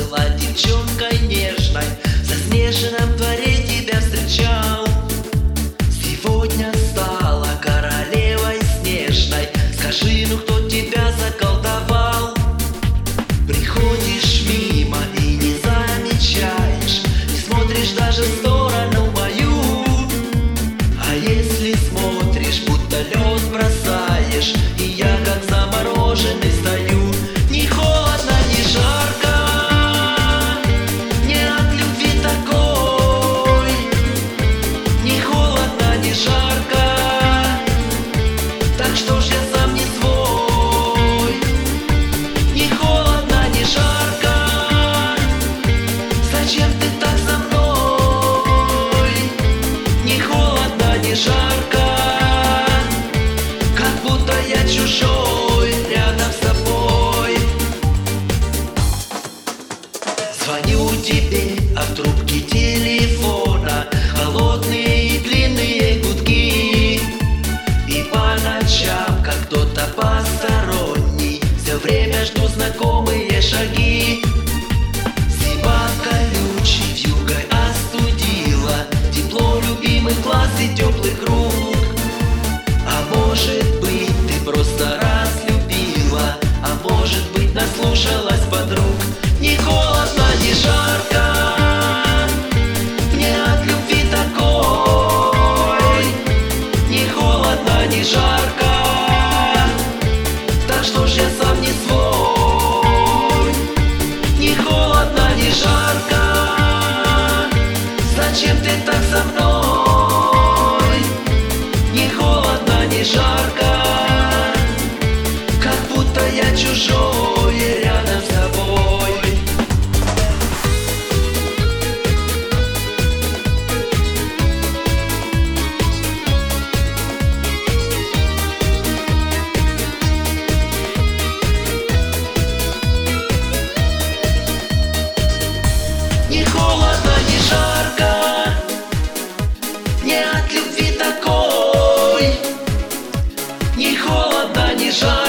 была девчонкой нежной, в заснеженном дворе тебя встречал. Сегодня стала королевой снежной. Скажи, ну кто тебя заколдовал? Приходишь мимо и не замечаешь, не смотришь даже в сторону мою. А если смотришь, будто лед бросаешь, и я как замороженный стою. Не холодно, не жарко, не от любви такой. Не холодно, не жарко, так что ж я сам не свой. Не холодно, не жарко, зачем ты так со мной? Не холодно, не жарко, как будто я чужой рядом с тобой. Звоню тебе, а в трубке телефона холодные и длинные гудки. И по ночам, как кто-то посторонний, все время жду знакомые шаги. Зима колючий вьюгой остудила тепло любимых глаз и теплых рук. А может быть, ты просто разлюбила, а может быть, наслушалась подруг. Не холодно, не жарко, не от любви такой. Не холодно, не жарко, так что ж я сам не свой. Не холодно, не жарко, зачем ты так со мной? Не холодно, не жарко, как будто я чужой рядом с тобой. Не холодно, не жарко, не от любви такой. Не холодно, не жарко,